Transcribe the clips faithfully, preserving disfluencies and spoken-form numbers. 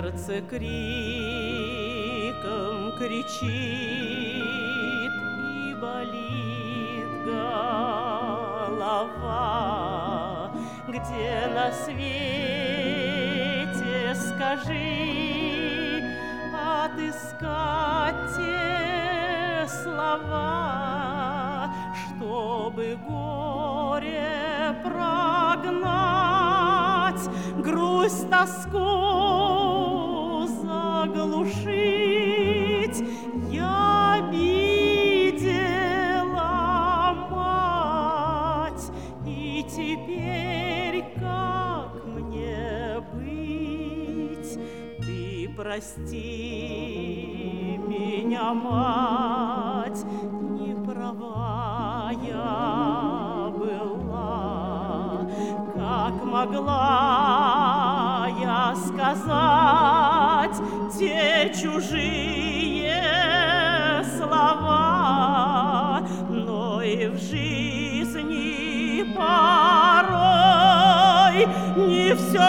Сердце криком кричит и болит голова. Где на свете, скажи, отыскать те слова, чтобы горе прогнать, грусть, тоску заглушить? Я видела мать, и теперь как мне быть? Ты прости меня, мать, не права я была. Как могла я сказать те чужие слова? Но и в жизни порой не все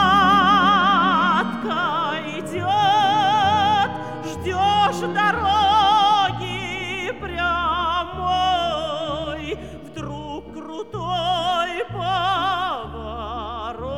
гладко идет. Ждешь дороги прямой, вдруг крутой поворот.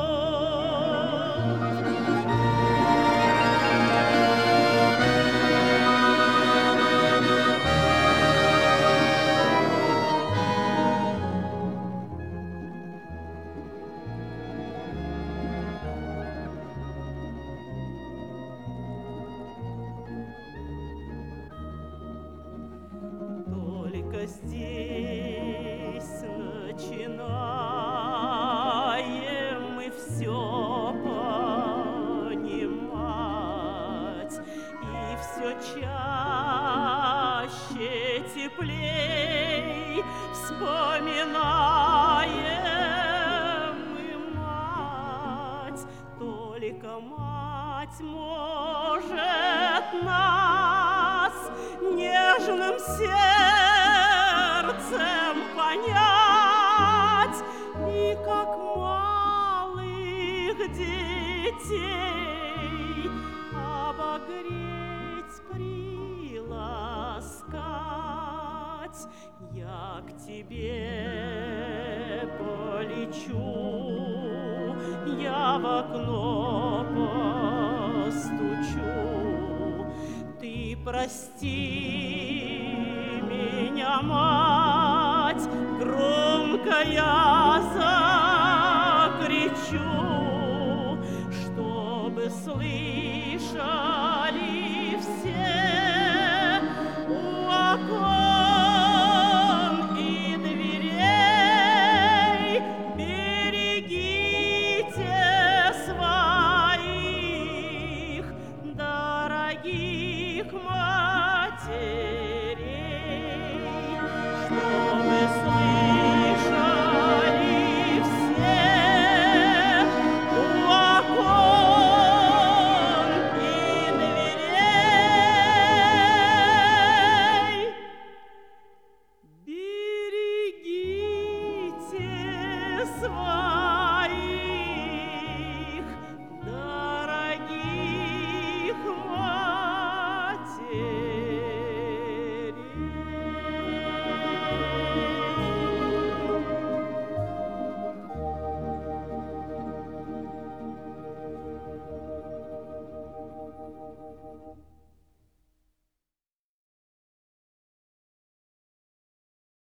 Только здесь начинаем мы все понимать, и все чаще, теплей вспоминаем мы мать. Только мать может нас нежным сердцем понять, и как малых детей обогреть, приласкать. Я к тебе полечу, я в окно постучу. Ты прости меня, мать, громко я закричу, чтобы слышали все у окон и дверей. Берегите своих дорогих матерей, чтобы слышали все у окон и дверей. Берегите своих